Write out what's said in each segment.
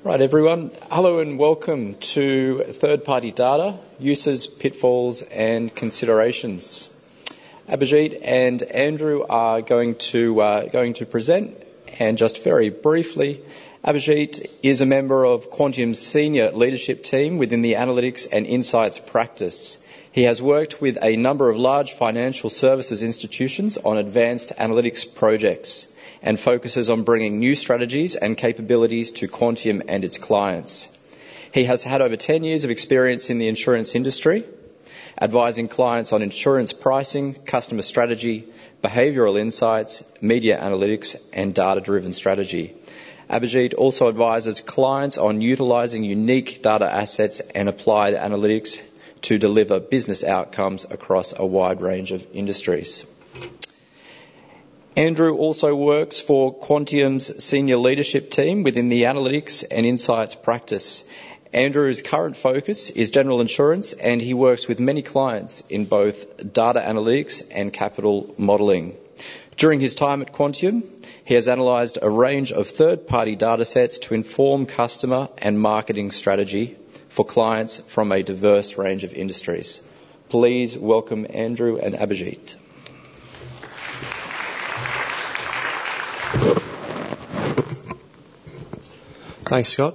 Right, everyone. Hello and welcome to third-party data, uses, pitfalls and considerations. Abhijit and Andrew are going to present, and just very briefly, Abhijit is a member of Quantium's senior leadership team within the analytics and insights practice. He has worked with a number of large financial services institutions on advanced analytics projects and focuses on bringing new strategies and capabilities to Quantium and its clients. He has had over 10 years of experience in the insurance industry, advising clients on insurance pricing, customer strategy, behavioural insights, media analytics and data-driven strategy. Abhijit also advises clients on utilising unique data assets and applied analytics to deliver business outcomes across a wide range of industries. Andrew also works for Quantium's senior leadership team within the analytics and insights practice. Andrew's current focus is general insurance, and he works with many clients in both data analytics and capital modelling. During his time at Quantium, he has analysed a range of third-party data sets to inform customer and marketing strategy for clients from a diverse range of industries. Please welcome Andrew and Abhijit. Thanks, Scott.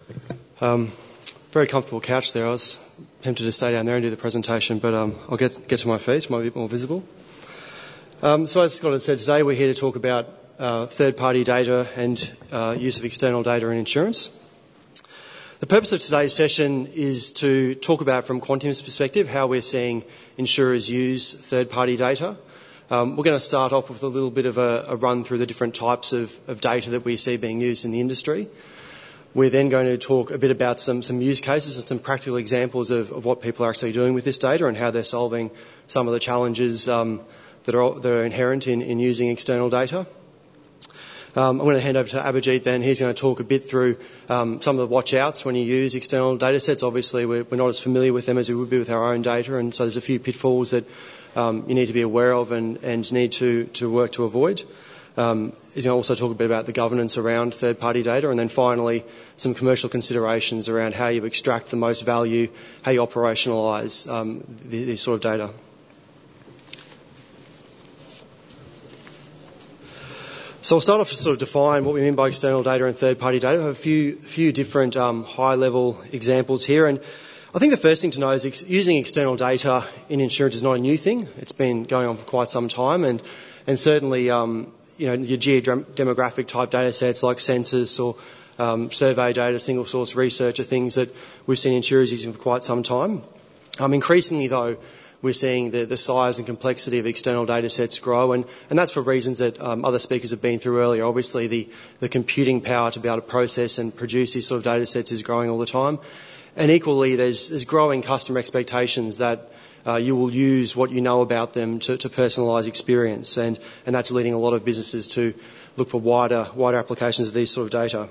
Very comfortable couch there. I was tempted to stay down there and do the presentation, but I'll get to my feet. It might be a bit more visible. So as Scott had said, today we're here to talk about third-party data and use of external data in insurance. The purpose of today's session is to talk about, from Quantium's perspective, how we're seeing insurers use third-party data. We're going to start off with a little bit of a run through the different types of data that we see being used in the industry. We're then going to talk a bit about some use cases and some practical examples of what people are actually doing with this data and how they're solving some of the challenges that are inherent in using external data. I'm going to hand over to Abhijit then. He's going to talk a bit through some of the watch-outs when you use external data sets. Obviously, we're not as familiar with them as we would be with our own data, and so there's a few pitfalls that you need to be aware of and need to work to avoid. He's going to also talk a bit about the governance around third-party data, and then finally some commercial considerations around how you extract the most value, how you operationalise this sort of data. So I'll start off to sort of define what we mean by external data and third-party data. I have a few different high-level examples here, and I think the first thing to know is using external data in insurance is not a new thing. It's been going on for quite some time, and certainly your geodemographic type data sets like census or survey data, single source research are things that we've seen insurers using for quite some time. Increasingly, though, we're seeing the size and complexity of external data sets grow, and that's for reasons that other speakers have been through earlier. Obviously, the computing power to be able to process and produce these sort of data sets is growing all the time. And equally, there's growing customer expectations that you will use what you know about them to personalise experience, and that's leading a lot of businesses to look for wider applications of these sort of data.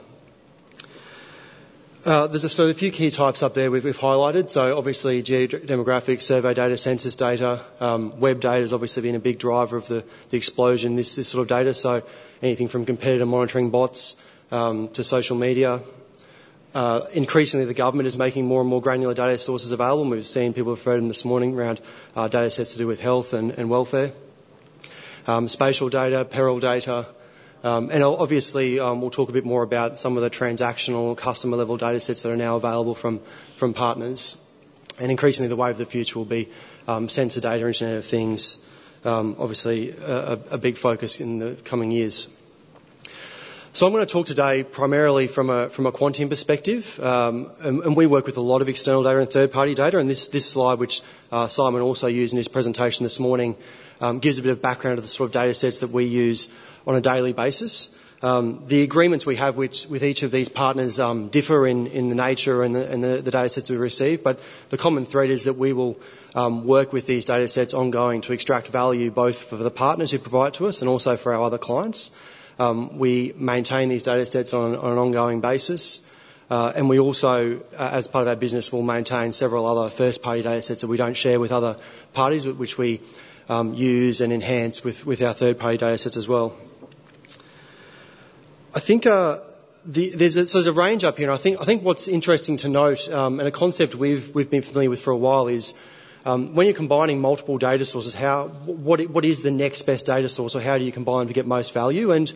There's a few key types up there we've highlighted. So obviously geodemographic, survey data, census data, web data has obviously been a big driver of the explosion in this sort of data. So anything from competitor monitoring bots to social media. Increasingly, the government is making more and more granular data sources available. We've seen people refer to them this morning around data sets to do with health and welfare. Spatial data, peril data. And obviously, we'll talk a bit more about some of the transactional customer level data sets that are now available from partners. And increasingly, the wave of the future will be sensor data, Internet of Things. Obviously, a big focus in the coming years. So I'm going to talk today primarily from a Quantium perspective, and we work with a lot of external data and third-party data, and this slide, which Simon also used in his presentation this morning, gives a bit of background to the sort of data sets that we use on a daily basis. The agreements we have with each of these partners differ in the nature and the data sets we receive, but the common thread is that we will work with these data sets ongoing to extract value both for the partners who provide it to us and also for our other clients. We maintain these data sets on an ongoing basis, and we also, as part of our business, will maintain several other first-party data sets that we don't share with other parties, but which we use and enhance with our third-party data sets as well. I think there's a range up here, and I think what's interesting to note, and a concept we've been familiar with for a while, is when you're combining multiple data sources, what is the next best data source, or how do you combine to get most value? And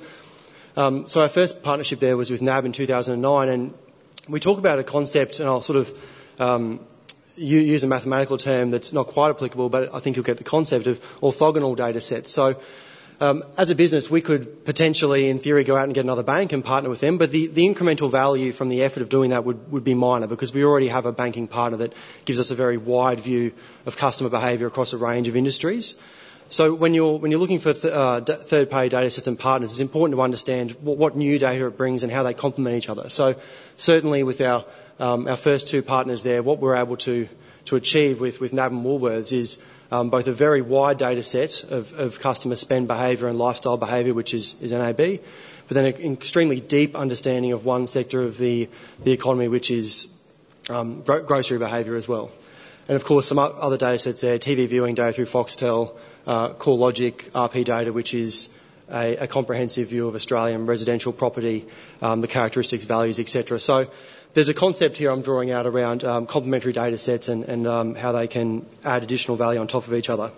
so our first partnership there was with NAB in 2009, and we talk about a concept, and I'll sort of use a mathematical term that's not quite applicable, but I think you'll get the concept of orthogonal data sets. So as a business, we could potentially, in theory, go out and get another bank and partner with them, but the incremental value from the effort of doing that would be minor, because we already have a banking partner that gives us a very wide view of customer behaviour across a range of industries. So when you're looking for third-party data sets and partners, it's important to understand what new data it brings and how they complement each other. So certainly with our first two partners there, what we're able to achieve with NAB and Woolworths is both a very wide data set of customer spend behaviour and lifestyle behaviour, which is NAB, but then an extremely deep understanding of one sector of the economy, which is grocery behaviour as well. And of course some other data sets there, TV viewing data through Foxtel, CoreLogic, RP data, which is a comprehensive view of Australian residential property, the characteristics, values, etc. So there's a concept here I'm drawing out around complementary data sets and how they can add additional value on top of each other.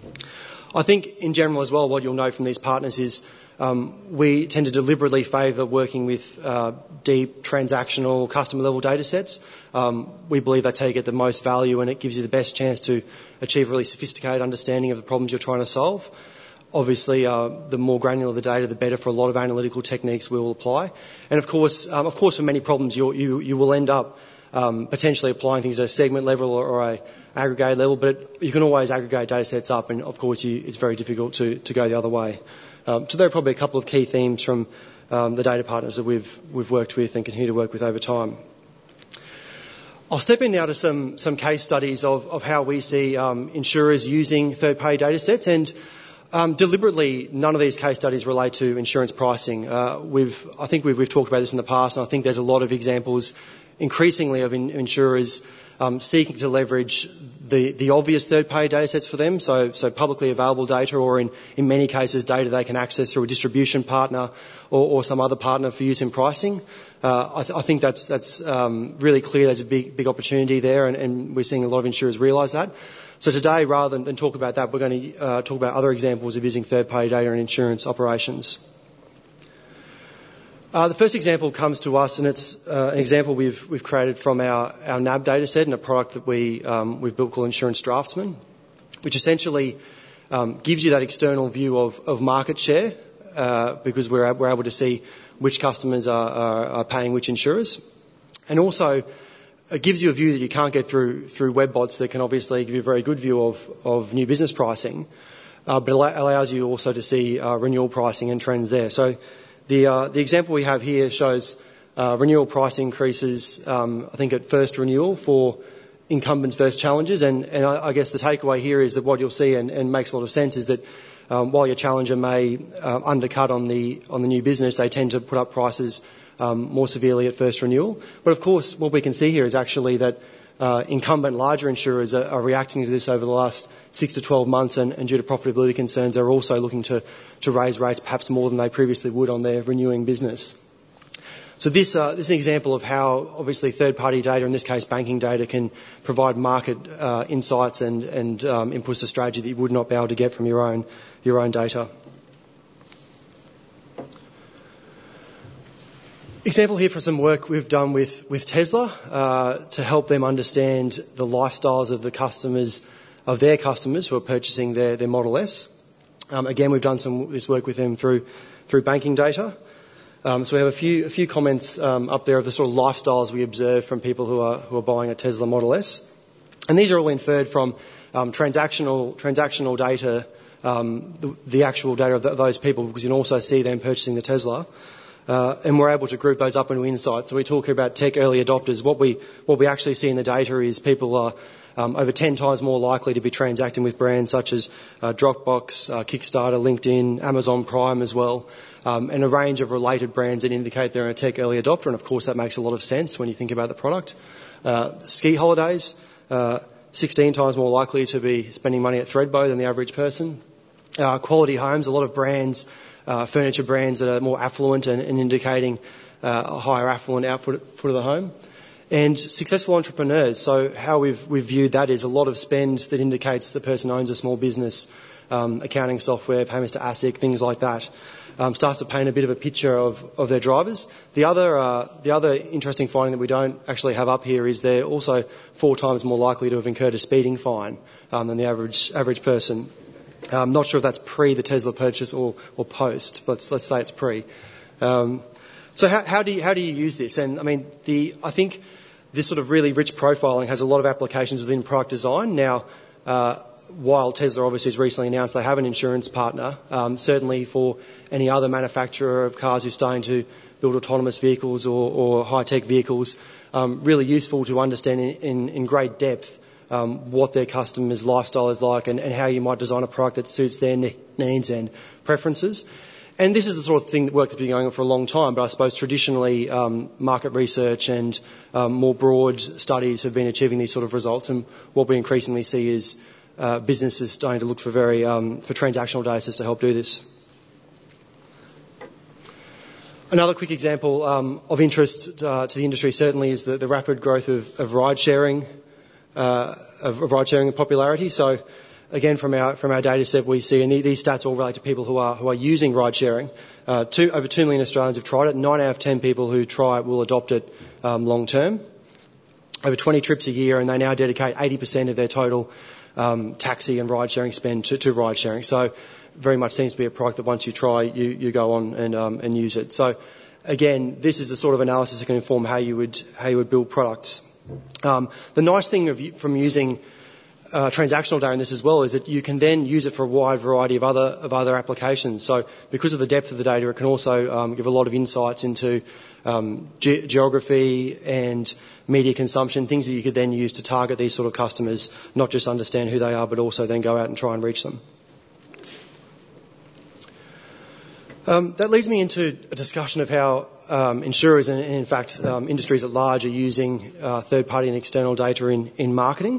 I think in general as well, what you'll know from these partners is we tend to deliberately favour working with deep transactional customer level data sets. We believe that's how you get the most value, and it gives you the best chance to achieve a really sophisticated understanding of the problems you're trying to solve. Obviously, the more granular the data, the better for a lot of analytical techniques we will apply. And of course, for many problems, you will end up potentially applying things at a segment level or a aggregate level, but you can always aggregate data sets up, and of course, it's very difficult to go the other way. So there are probably a couple of key themes from the data partners that we've worked with and continue to work with over time. I'll step in now to some case studies of how we see insurers using third-party data sets, and deliberately, none of these case studies relate to insurance pricing. I think we've talked about this in the past, and I think there's a lot of examples increasingly of insurers seeking to leverage the obvious third-party data sets for them, so publicly available data, or in many cases data they can access through a distribution partner or some other partner for use in pricing. I think that's really clear. There's a big opportunity there, and we're seeing a lot of insurers realise that. So today, rather than talk about that, we're going to talk about other examples of using third-party data in insurance operations. The first example comes to us, and it's an example we've created from our NAB data set and a product that we've built called Insurance Draftsman, which essentially gives you that external view of market share because we're able to see which customers are paying which insurers, and also it gives you a view that you can't get through web bots that can obviously give you a very good view of new business pricing, but allows you also to see renewal pricing and trends there. So the example we have here shows renewal price increases, I think at first renewal for incumbents versus challengers, and I guess the takeaway here is that what you'll see, and makes a lot of sense, is that while your challenger may undercut on the new business, they tend to put up prices more severely at first renewal. But of course, what we can see here is actually that incumbent larger insurers are reacting to this over the last 6 to 12 months, and due to profitability concerns, are also looking to raise rates perhaps more than they previously would on their renewing business. So this is an example of how obviously third-party data, in this case banking data, can provide market insights and inputs to strategy that you would not be able to get from your own data. Example here for some work we've done with Tesla to help them understand the lifestyles of their customers who are purchasing their Model S. Again, we've done this work with them through banking data. So we have a few comments up there of the sort of lifestyles we observe from people who are buying a Tesla Model S, and these are all inferred from transactional data, the actual data of those people, because you can also see them purchasing the Tesla. And we're able to group those up into insights. So we talk about tech early adopters. What we actually see in the data is people are over 10 times more likely to be transacting with brands such as Dropbox, Kickstarter, LinkedIn, Amazon Prime as well, and a range of related brands that indicate they're a tech early adopter. And of course, that makes a lot of sense when you think about the product. Ski holidays, 16 times more likely to be spending money at Thredbo than the average person. Quality homes, a lot of brands, furniture brands that are more affluent and indicating a higher affluent output of the home. And successful entrepreneurs, so how we've viewed that is a lot of spend that indicates the person owns a small business, accounting software, payments to ASIC, things like that, starts to paint a bit of a picture of their drivers. The other interesting finding that we don't actually have up here is they're also 4 times more likely to have incurred a speeding fine than the average person. I'm not sure if that's pre the Tesla purchase or post, but let's say it's pre. So how do you use this? And I mean, I think this sort of really rich profiling has a lot of applications within product design. Now, while Tesla obviously has recently announced they have an insurance partner, certainly for any other manufacturer of cars who's starting to build autonomous vehicles or high-tech vehicles, really useful to understand in great depth what their customers' lifestyle is like and how you might design a product that suits their needs and preferences. And this is the sort of work that's been going on for a long time, but I suppose traditionally market research and more broad studies have been achieving these sort of results. And what we increasingly see is businesses starting to look for for transactional data sets to help do this. Another quick example of interest to the industry certainly is the rapid growth of ride-sharing, of ride-sharing and popularity. So again, from our data set, we see, and these stats all relate to people who are using ride-sharing. Over 2 million Australians have tried it. 9 out of 10 people who try it will adopt it long term. Over 20 trips a year, and they now dedicate 80% of their total taxi and ride-sharing spend to ride-sharing. So very much seems to be a product that once you try, you go on and use it. So again, this is the sort of analysis that can inform how you would build products. The nice thing from using transactional data in this as well is that you can then use it for a wide variety of other applications. So because of the depth of the data, it can also give a lot of insights into geography and media consumption, things that you could then use to target these sort of customers, not just understand who they are, but also then go out and try and reach them. That leads me into a discussion of how insurers and in fact industries at large are using third-party and external data in marketing.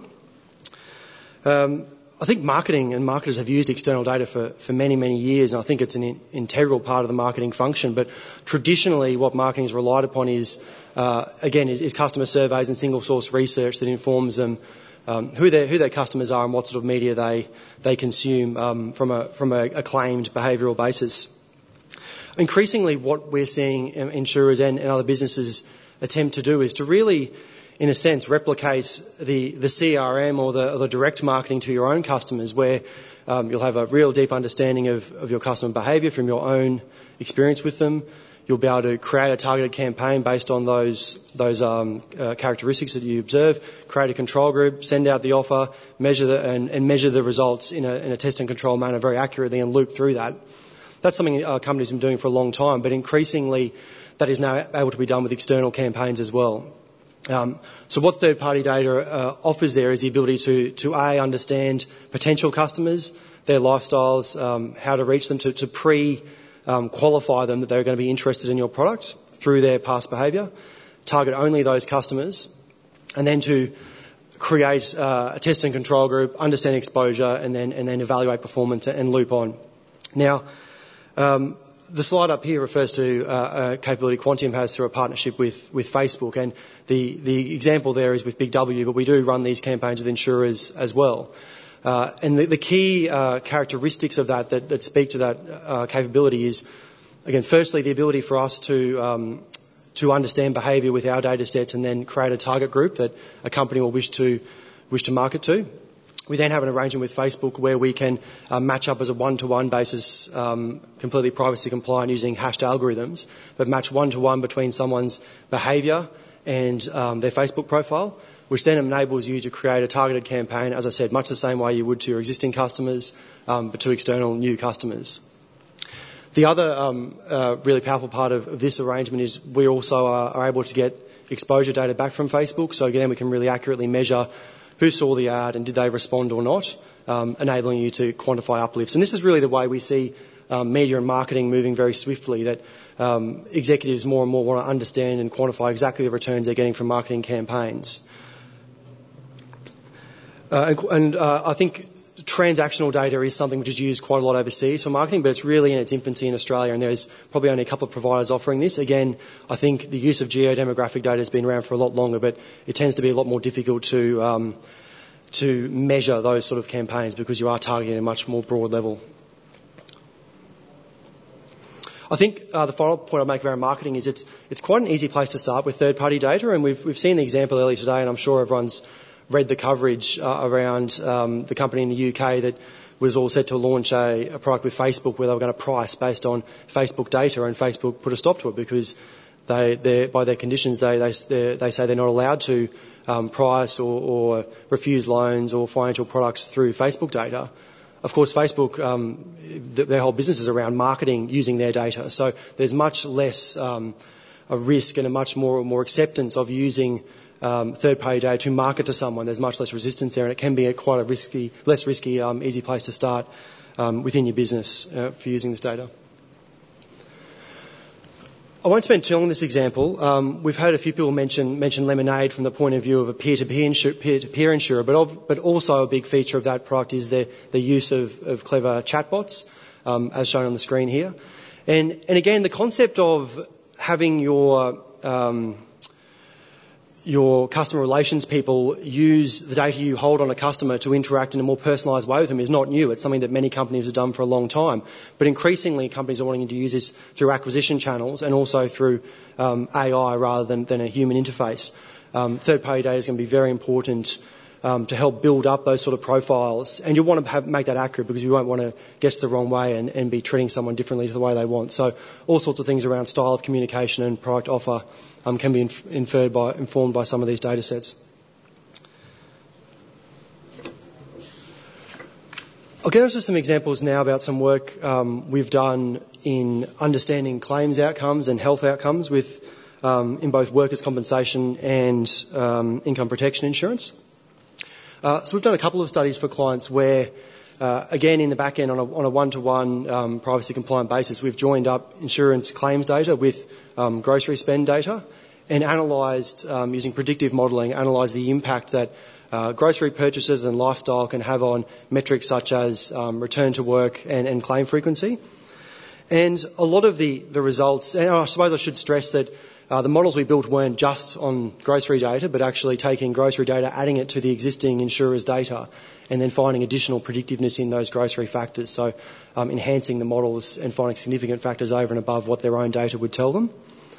I think marketing and marketers have used external data for many, many years, and I think it's an integral part of the marketing function. But traditionally, what marketing has relied upon is customer surveys and single source research that informs them who their customers are and what sort of media they consume from a claimed behavioural basis. Increasingly, what we're seeing insurers and other businesses attempt to do is to really, in a sense, replicate the CRM or the direct marketing to your own customers, where you'll have a real deep understanding of your customer behaviour from your own experience with them. You'll be able to create a targeted campaign based on those characteristics that you observe, create a control group, send out the offer, measure the results in a test and control manner very accurately and loop through that. That's something companies have been doing for a long time, but increasingly that is now able to be done with external campaigns as well. So what third-party data offers there is the ability to understand potential customers, their lifestyles, how to reach them, to qualify them that they're going to be interested in your product through their past behaviour, target only those customers, and then to create a test and control group, understand exposure, and then evaluate performance and loop on. Now, the slide up here refers to a capability Quantium has through a partnership with Facebook, and the example there is with Big W, but we do run these campaigns with insurers as well. And the key characteristics of that speak to that capability is, again, firstly, the ability for us to understand behaviour with our data sets and then create a target group that a company will wish to market to. We then have an arrangement with Facebook where we can match up as a one-to-one basis, completely privacy compliant using hashed algorithms, but match one-to-one between someone's behaviour and their Facebook profile, which then enables you to create a targeted campaign, as I said, much the same way you would to your existing customers, but to external new customers. The other really powerful part of this arrangement is we also are able to get exposure data back from Facebook. So again, we can really accurately measure who saw the ad and did they respond or not, enabling you to quantify uplifts. And this is really the way we see media and marketing moving very swiftly, that executives more and more want to understand and quantify exactly the returns they're getting from marketing campaigns. I think transactional data is something which is used quite a lot overseas for marketing, but it's really in its infancy in Australia, and there's probably only a couple of providers offering this. Again, I think the use of geodemographic data has been around for a lot longer, but it tends to be a lot more difficult to measure those sort of campaigns because you are targeting at a much more broad level. I think the final point I'll make around marketing is it's quite an easy place to start with third-party data, and we've seen the example earlier today, and I'm sure everyone's read the coverage around the company in the UK that was all set to launch a product with Facebook where they were going to price based on Facebook data, and Facebook put a stop to it because by their conditions they say they're not allowed to price or refuse loans or financial products through Facebook data. Of course, Facebook, their whole business is around marketing using their data, so there's much less a risk and a much more acceptance of using third-party data to market to someone. There's much less resistance there, and it can be quite a less risky, easy place to start within your business for using this data. I won't spend too long on this example. We've heard a few people mention Lemonade from the point of view of a peer-to-peer insurer, but also a big feature of that product is the use of clever chatbots, as shown on the screen here. And again, the concept of having your customer relations people use the data you hold on a customer to interact in a more personalised way with them is not new. It's something that many companies have done for a long time. But increasingly, companies are wanting to use this through acquisition channels and also through AI rather than a human interface. Third-party data is going to be very important to help build up those sort of profiles. And you want to make that accurate because you won't want to guess the wrong way and be treating someone differently to the way they want. So all sorts of things around style of communication and product offer can be informed by some of these data sets. I'll get into some examples now about some work we've done in understanding claims outcomes and health outcomes in both workers' compensation and income protection insurance. So we've done a couple of studies for clients where, again, in the back end on a one-to-one privacy-compliant basis, we've joined up insurance claims data with grocery spend data and analysed, using predictive modelling, analysed the impact that grocery purchases and lifestyle can have on metrics such as return to work and claim frequency. And a lot of the results, and I suppose I should stress that the models we built weren't just on grocery data, but actually taking grocery data, adding it to the existing insurer's data, and then finding additional predictiveness in those grocery factors. So enhancing the models and finding significant factors over and above what their own data would tell them.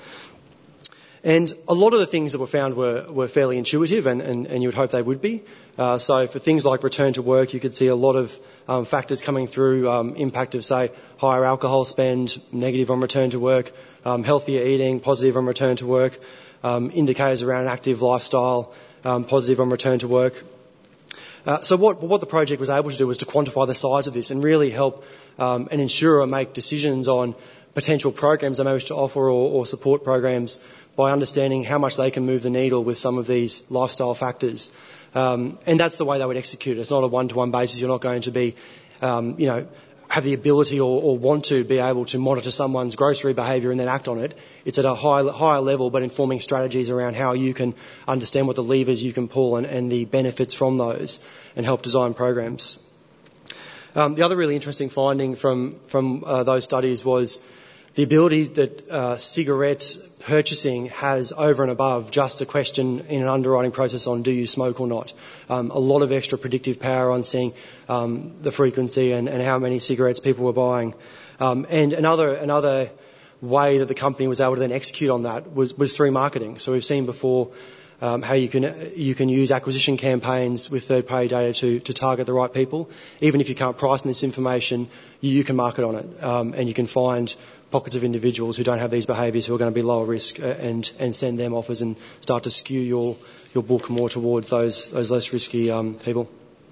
And a lot of the things that were found were fairly intuitive, and you would hope they would be. So for things like return to work, you could see a lot of factors coming through, impact of, say, higher alcohol spend, negative on return to work, healthier eating, positive on return to work, indicators around an active lifestyle, positive on return to work. So what the project was able to do was to quantify the size of this and really help an insurer make decisions on potential programs they may wish to offer or support programs by understanding how much they can move the needle with some of these lifestyle factors. And that's the way they would execute it. It's not a one-to-one basis. You're not going to be, have the ability or want to be able to monitor someone's grocery behaviour and then act on it. It's at a higher level, but informing strategies around how you can understand what the levers you can pull and the benefits from those and help design programs. The other really interesting finding from those studies was the ability that cigarette purchasing has over and above just a question in an underwriting process on do you smoke or not. A lot of extra predictive power on seeing the frequency and how many cigarettes people were buying. And another way that the company was able to then execute on that was through marketing. So we've seen before how you can use acquisition campaigns with third-party data to target the right people. Even if you can't price on this information, you can market on it, and you can find pockets of individuals who don't have these behaviours who are going to be lower risk and send them offers and start to skew your book more towards those less risky people.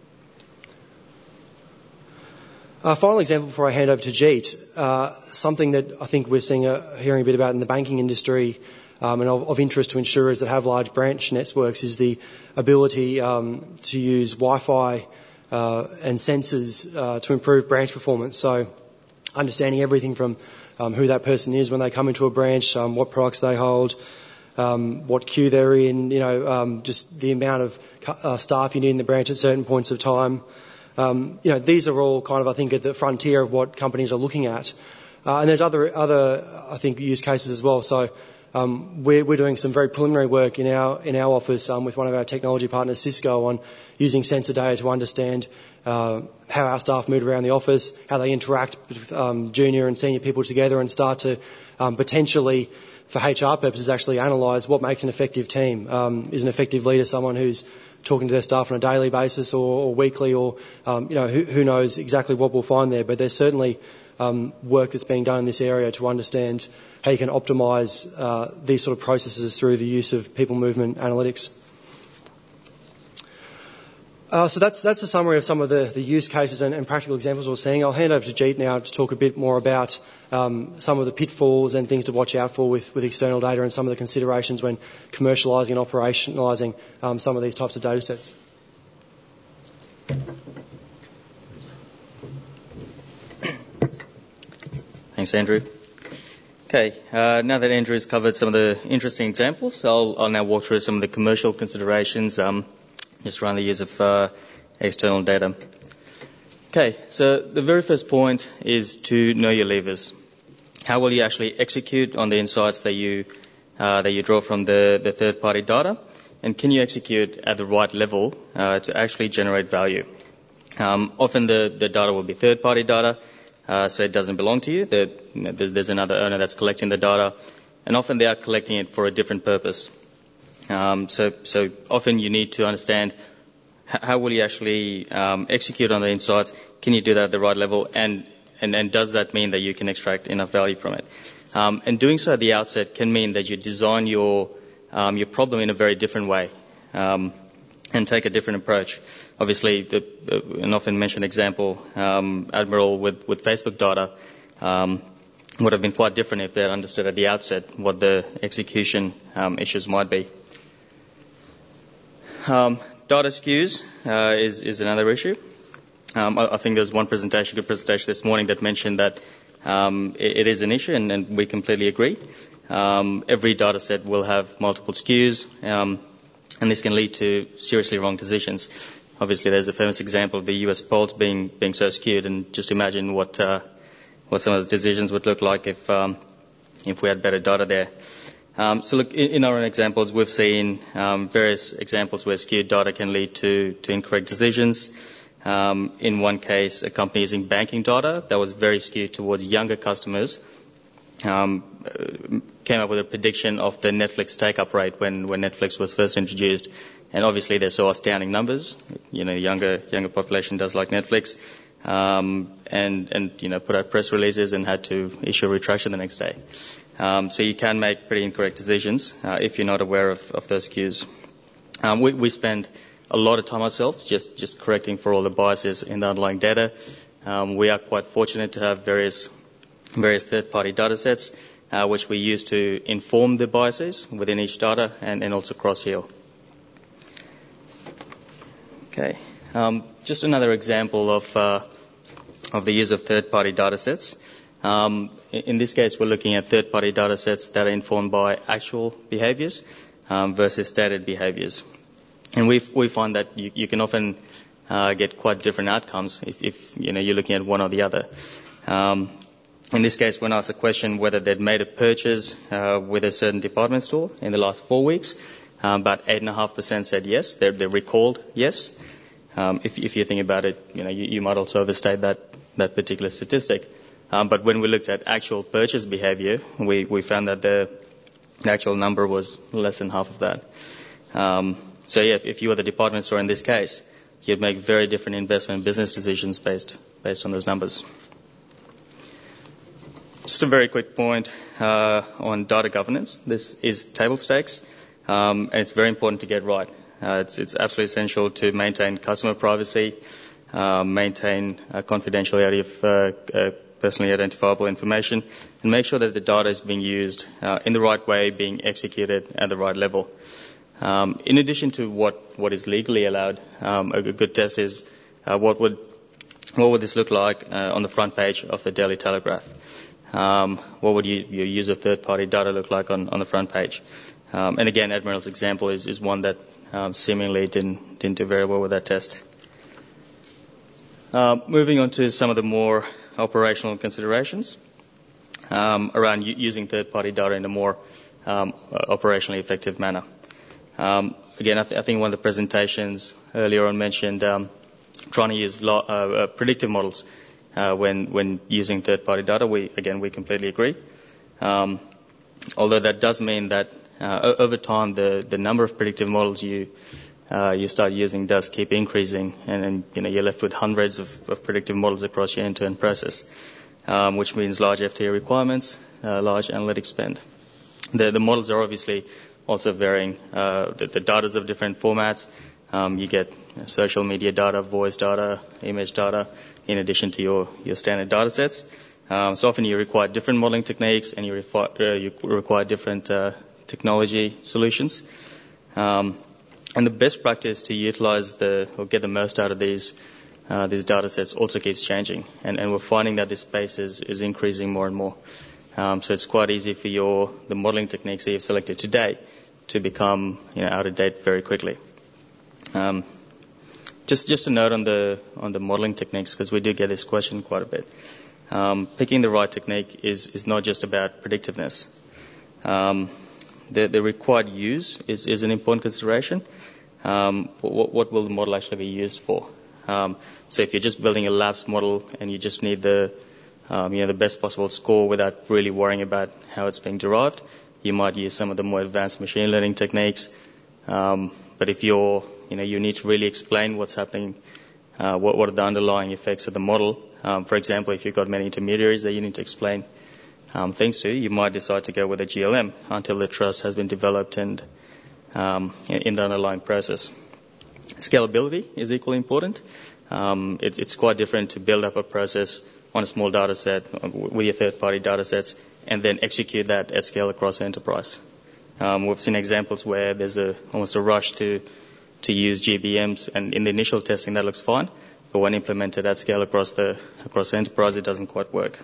Final example before I hand over to Jeet, something that I think we're hearing a bit about in the banking industry and of interest to insurers that have large branch networks is the ability to use Wi-Fi and sensors to improve branch performance. So understanding everything from who that person is when they come into a branch, what products they hold, what queue they're in, just the amount of staff you need in the branch at certain points of time. These are all kind of, I think, at the frontier of what companies are looking at. And there's other, I think, use cases as well. So we're doing some very preliminary work in our office with one of our technology partners, Cisco, on using sensor data to understand how our staff move around the office, how they interact with junior and senior people together, and start to potentially, for HR purposes, actually analyse what makes an effective team. Is an effective leader someone who's talking to their staff on a daily basis or weekly, or who knows exactly what we'll find there. But there's certainly work that's being done in this area to understand how you can optimise these sort of processes through the use of people movement analytics. So that's a summary of some of the use cases and practical examples we're seeing. I'll hand over to Jeet now to talk a bit more about some of the pitfalls and things to watch out for with external data, and some of the considerations when commercialising and operationalising some of these types of data sets. Thanks, Andrew. Okay, now that Andrew has covered some of the interesting examples, I'll now walk through some of the commercial considerations just around the use of external data. Okay, so the very first point is to know your levers. How will you actually execute on the insights that you draw from the third-party data, and can you execute at the right level to actually generate value? Often the data will be third-party data, so it doesn't belong to you. There's another owner that's collecting the data, and often they are collecting it for a different purpose. So often you need to understand how will you actually execute on the insights. Can you do that at the right level, and does that mean that you can extract enough value from it? And doing so at the outset can mean that you design your problem in a very different way and take a different approach. Obviously, an often mentioned example, Admiral with Facebook data, would have been quite different if they had understood at the outset what the execution issues might be. Data skews is another issue. I think there's one good presentation this morning that mentioned that it is an issue, and we completely agree. Every data set will have multiple skews, and this can lead to seriously wrong decisions. Obviously, there's a famous example of the US polls being so skewed, and just imagine what some of those decisions would look like if we had better data there. So look, in our own examples, we've seen various examples where skewed data can lead to incorrect decisions. In one case, a company using banking data that was very skewed towards younger customers came up with a prediction of the Netflix take-up rate when Netflix was first introduced. And obviously they saw astounding numbers. Younger population does like Netflix. And put out press releases and had to issue a retraction the next day. So you can make pretty incorrect decisions if you're not aware of those cues. We spend a lot of time ourselves just correcting for all the biases in the underlying data. We are quite fortunate to have various third-party data sets which we use to inform the biases within each data and also cross-heal. Okay, just another example of the use of third-party data sets. In this case, we're looking at third-party data sets that are informed by actual behaviours versus stated behaviours. And we find that you can often get quite different outcomes if you're looking at one or the other. In this case, when asked a question whether they'd made a purchase with a certain department store in the last 4 weeks, about 8.5% said yes. They recalled yes. If you think about it, you might also overstate that particular statistic. But when we looked at actual purchase behaviour, we found that the actual number was less than half of that. So yeah, if you were the department store in this case, you'd make very different investment and business decisions based on those numbers. Just a very quick point on data governance. This is table stakes, and it's very important to get right. It's absolutely essential to maintain customer privacy, maintain confidentiality of personally identifiable information, and make sure that the data is being used in the right way, being executed at the right level. In addition to what is legally allowed, a good test is what would this look like on the front page of the Daily Telegraph? What would your use of third-party data look like on the front page? And again, Admiral's example is one that seemingly didn't do very well with that test. Moving on to some of the more operational considerations around using third-party data in a more operationally effective manner. Again, I think one of the presentations earlier on mentioned trying to use predictive models when using third-party data. We completely agree. Although that does mean that over time the number of predictive models you start using does keep increasing, and you're left with hundreds of predictive models across your end-to-end process, which means large FTE requirements, large analytic spend. The models are obviously also varying. The data's of different formats. You get social media data, voice data, image data, in addition to your standard data sets. So often you require different modeling techniques, and you require different technology solutions. And the best practice to utilize or get the most out of these data sets also keeps changing. And we're finding that this space is increasing more and more. So it's quite easy for the modeling techniques that you've selected today to become out of date very quickly. Just a note on the modeling techniques, because we do get this question quite a bit. Picking the right technique is not just about predictiveness. The required use is an important consideration. What will the model actually be used for? So if you're just building a labs model and you just need the best possible score without really worrying about how it's being derived, you might use some of the more advanced machine learning techniques. But if you need to really explain what's happening, what are the underlying effects of the model. For example, if you've got many intermediaries that you need to explain things to, you might decide to go with a GLM until the trust has been developed and in the underlying process. Scalability is equally important. It's quite different to build up a process on a small data set with your third-party data sets and then execute that at scale across the enterprise. We've seen examples where there's almost a rush to use GBMs, and in the initial testing that looks fine, but when implemented at scale across the enterprise, it doesn't quite work.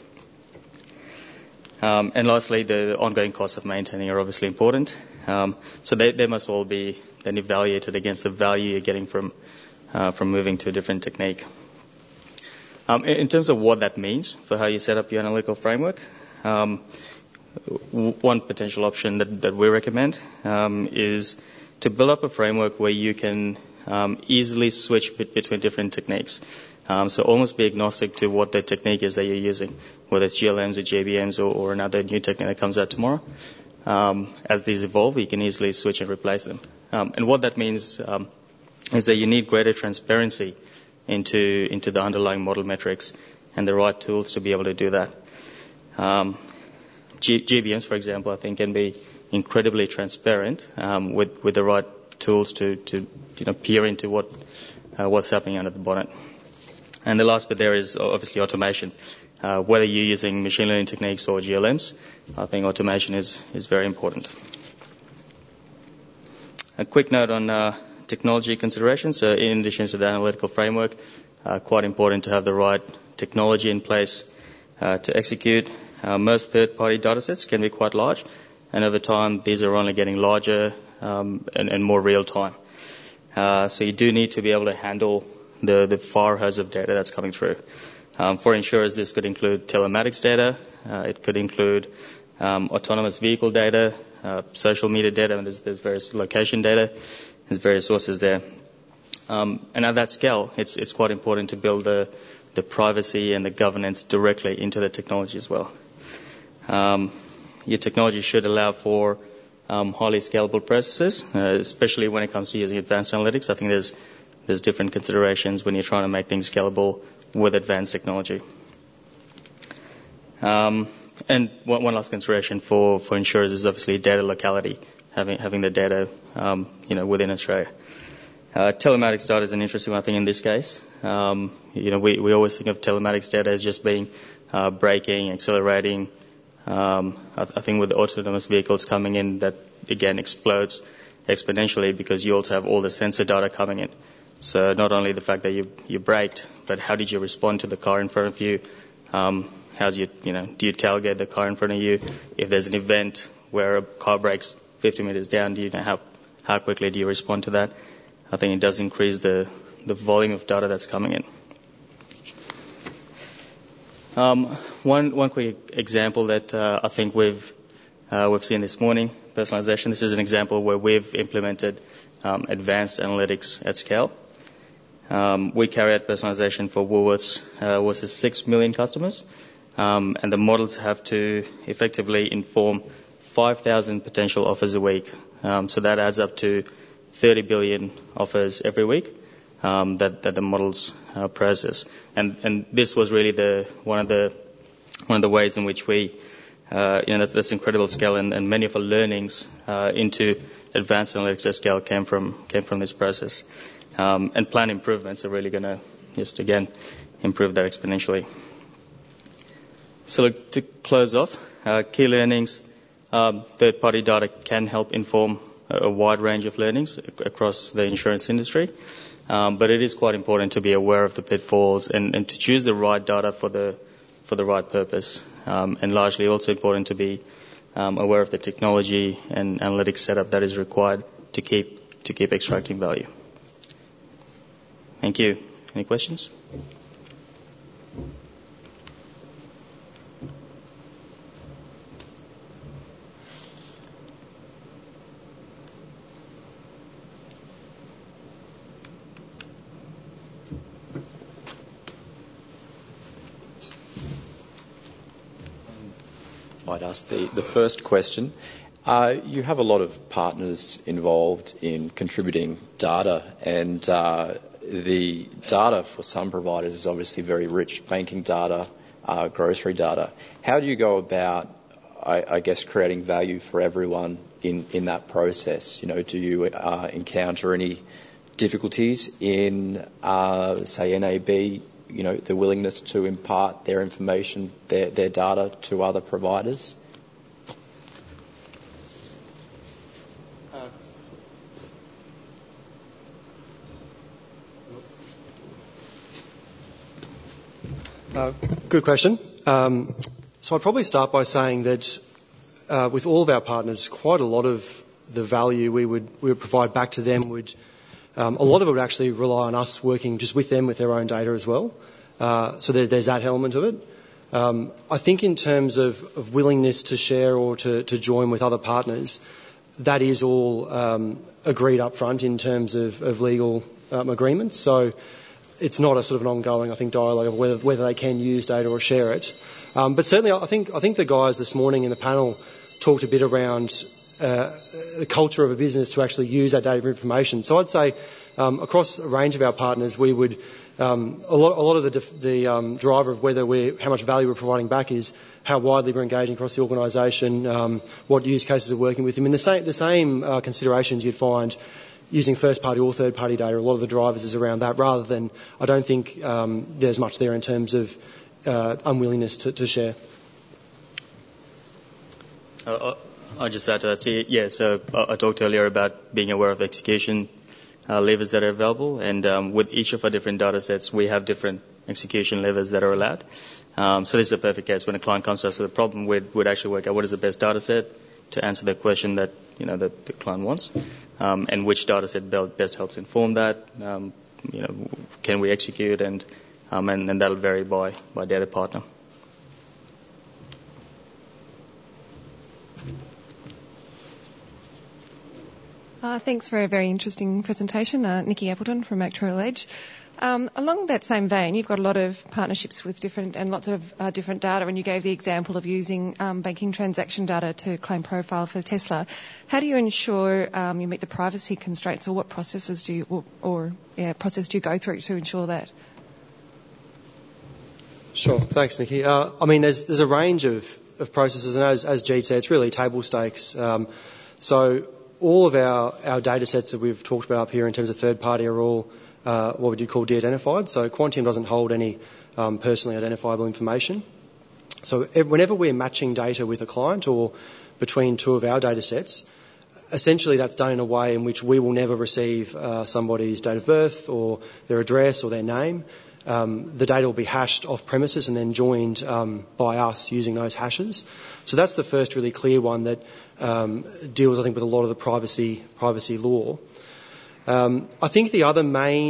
And lastly, the ongoing costs of maintaining are obviously important. So they must all be then evaluated against the value you're getting from moving to a different technique. In terms of what that means for how you set up your analytical framework, one potential option that we recommend is to build up a framework where you can easily switch between different techniques. So almost be agnostic to what the technique is that you're using, whether it's GLMs or JVMs or another new technique that comes out tomorrow. As these evolve, you can easily switch and replace them. And what that means is that you need greater transparency into the underlying model metrics and the right tools to be able to do that. GBMs, for example, I think can be incredibly transparent with the right tools to peer into what's happening under the bonnet. And the last bit there is obviously automation. Whether you're using machine learning techniques or GLMs, I think automation is very important. A quick note on technology considerations. So in addition to the analytical framework, quite important to have the right technology in place to execute. Most third-party datasets can be quite large, and over time these are only getting larger and more real-time. So you do need to be able to handle the fire hose of data that's coming through. For insurers, this could include telematics data. It could include autonomous vehicle data, social media data, and there's various location data. There's various sources there. And at that scale, it's quite important to build the privacy and the governance directly into the technology as well. Your technology should allow for highly scalable processes, especially when it comes to using advanced analytics. I think there's different considerations when you're trying to make things scalable with advanced technology. And one last consideration for insurers is obviously data locality, having the data within Australia. Telematics data is an interesting one, I think, in this case. We always think of telematics data as just being braking, accelerating. I think with the autonomous vehicles coming in, that again explodes exponentially because you also have all the sensor data coming in. So not only the fact that you braked, but how did you respond to the car in front of you? Do you tailgate the car in front of you? If there's an event where a car brakes 50 meters down, do you know how quickly do you respond to that? I think it does increase the volume of data that's coming in. One quick example that I think we've seen this morning, personalization. This is an example where we've implemented advanced analytics at scale. We carry out personalization for Woolworths' 6 million customers, and the models have to effectively inform 5,000 potential offers a week. So that adds up to 30 billion offers every week that the models process. And this was really one of the ways in which we, that's incredible scale, and many of our learnings into advanced analytics at scale came from this process. And plan improvements are really going to just again improve that exponentially. So look, to close off, key learnings. Third-party data can help inform a wide range of learnings across the insurance industry, but it is quite important to be aware of the pitfalls and to choose the right data for the right purpose, and largely also important to be aware of the technology and analytics setup that is required to keep extracting value. Thank you. Any questions? I'd ask the first question. You have a lot of partners involved in contributing data, and the data for some providers is obviously very rich, banking data, grocery data. How do you go about, I guess, creating value for everyone in that process? Do you encounter any difficulties in, say, NAB, the willingness to impart their information, their data to other providers? Good question. So I'd probably start by saying that with all of our partners, quite a lot of the value we would provide back to them would, a lot of it would actually rely on us working just with them with their own data as well. So there's that element of it. I think in terms of willingness to share or to join with other partners, that is all agreed up front in terms of legal agreements. So it's not a sort of an ongoing, I think, dialogue of whether they can use data or share it. But certainly I think the guys this morning in the panel talked a bit around the culture of a business to actually use that data information. So I'd say across a range of our partners, we would a lot of the driver of how much value we're providing back is how widely we're engaging across the organisation, what use cases we're working with them. And the same considerations you'd find using first-party or third-party data. A lot of the drivers is around that, rather than I don't think there's much there in terms of unwillingness to share. I'll just add to that. So I talked earlier about being aware of execution levers that are available, and with each of our different data sets, we have different execution levers that are allowed. So this is a perfect case. When a client comes to us with a problem, we'd actually work out what is the best data set to answer the question that that the client wants, and which data set best helps inform that. Can we execute, and that'll vary by data partner. Thanks for a very interesting presentation. Nikki Appleton from Actuarial Edge. Along that same vein, you've got a lot of partnerships with lots of different data, and you gave the example of using banking transaction data to claim profile for Tesla. How do you ensure you meet the privacy constraints, or what processes do you go through to ensure that? Sure, thanks, Nikki. There's a range of processes, and as Jeet said, it's really table stakes. So all of our data sets that we've talked about up here in terms of third party are all what would you call de-identified. So Quantium doesn't hold any personally identifiable information. So whenever we're matching data with a client or between two of our data sets, essentially that's done in a way in which we will never receive somebody's date of birth or their address or their name. The data will be hashed off premises and then joined by us using those hashes. So that's the first really clear one that deals, I think, with a lot of the privacy law. I think the other main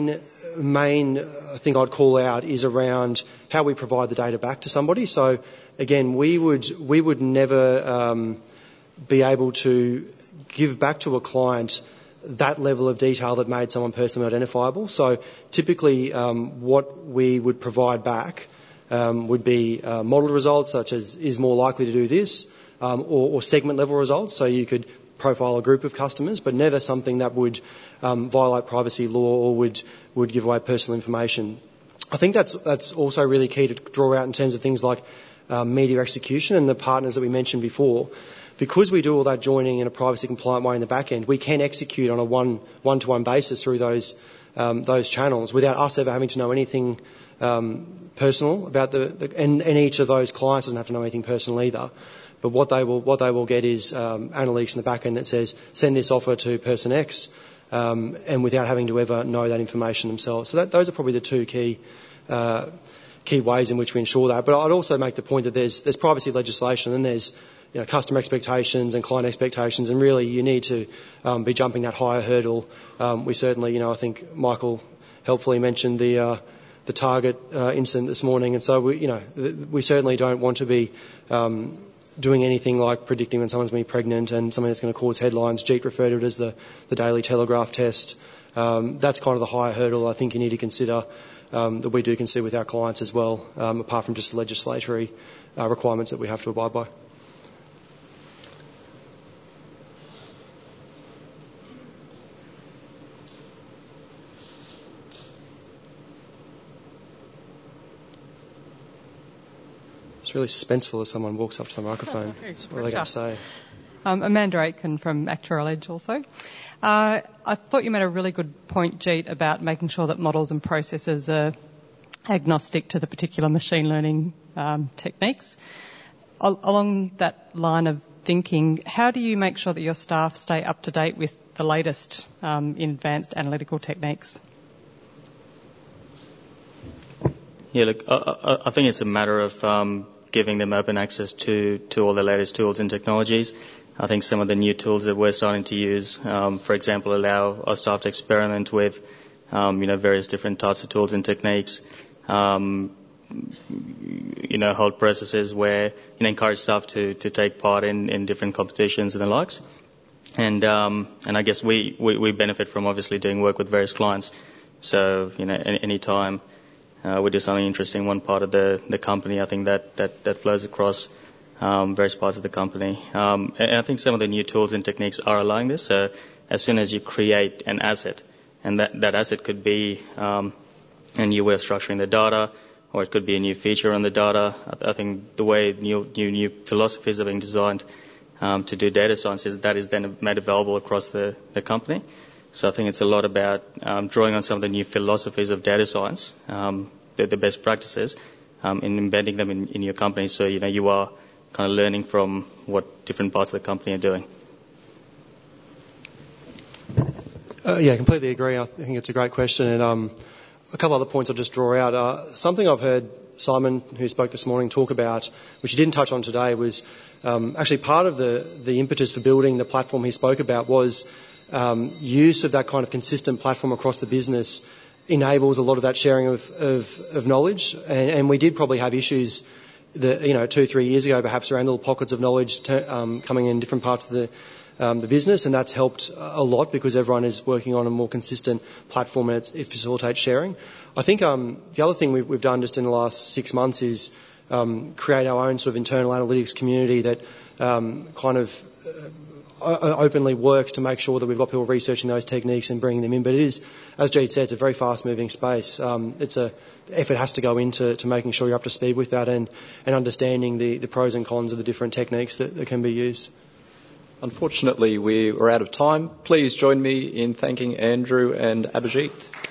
main thing I'd call out is around how we provide the data back to somebody. So again, we would never be able to give back to a client that level of detail that made someone personally identifiable. So typically what we would provide back would be modelled results such as is more likely to do this, or segment level results. So you could profile a group of customers, but never something that would violate privacy law or would give away personal information. I think that's also really key to draw out in terms of things like media execution and the partners that we mentioned before. Because we do all that joining in a privacy compliant way in the back end, we can execute on a one-to-one basis through those channels without us ever having to know anything personal about and each of those clients doesn't have to know anything personal either. But what they will get is analytics in the back end that says send this offer to person X, and without having to ever know that information themselves. So those are probably the two key ways in which we ensure that. But I'd also make the point that there's privacy legislation and there's customer expectations and client expectations, and really you need to be jumping that higher hurdle. We certainly, I think Michael helpfully mentioned the Target incident this morning, and so we certainly don't want to be doing anything like predicting when someone's going to be pregnant and something that's going to cause headlines. Jeet referred to it as the Daily Telegraph test. That's kind of the higher hurdle I think you need to consider, that we do consider with our clients as well, apart from just the legislatory requirements that we have to abide by. It's really suspenseful as someone walks up to the microphone. What are they going to say? Amanda Aitken from Actuarial Edge also. I thought you made a really good point, Jeet, about making sure that models and processes are agnostic to the particular machine learning techniques. Along that line of thinking, how do you make sure that your staff stay up to date with the latest in advanced analytical techniques? Yeah, look, I think it's a matter of giving them open access to all the latest tools and technologies. I think some of the new tools that we're starting to use, for example, allow our staff to experiment with, various different types of tools and techniques, hold processes where encourage staff to take part in different competitions and the likes. And I guess we benefit from obviously doing work with various clients. So, any time we do something interesting in one part of the company, I think that flows across various parts of the company. And I think some of the new tools and techniques are allowing this. So as soon as you create an asset, and that asset could be a new way of structuring the data, or it could be a new feature on the data. I think the way new philosophies are being designed to do data science is that is then made available across the company. So I think it's a lot about drawing on some of the new philosophies of data science, the best practices, and embedding them in your company. So, you are kind of learning from what different parts of the company are doing. Yeah, I completely agree. I think it's a great question. And a couple other points I'll just draw out. Something I've heard Simon, who spoke this morning, talk about, which he didn't touch on today, was actually part of the impetus for building the platform he spoke about was use of that kind of consistent platform across the business enables a lot of that sharing of knowledge. And we did probably have issues that, 2-3 years ago, perhaps around little pockets of knowledge coming in different parts of the business, and that's helped a lot because everyone is working on a more consistent platform and it facilitates sharing. I think the other thing we've done just in the last 6 months is create our own sort of internal analytics community that kind of openly works to make sure that we've got people researching those techniques and bringing them in. But it is, as Jeet said, it's a very fast-moving space. Effort has to go into making sure you're up to speed with that and understanding the pros and cons of the different techniques that can be used. Unfortunately, we're out of time. Please join me in thanking Andrew and Abhijit.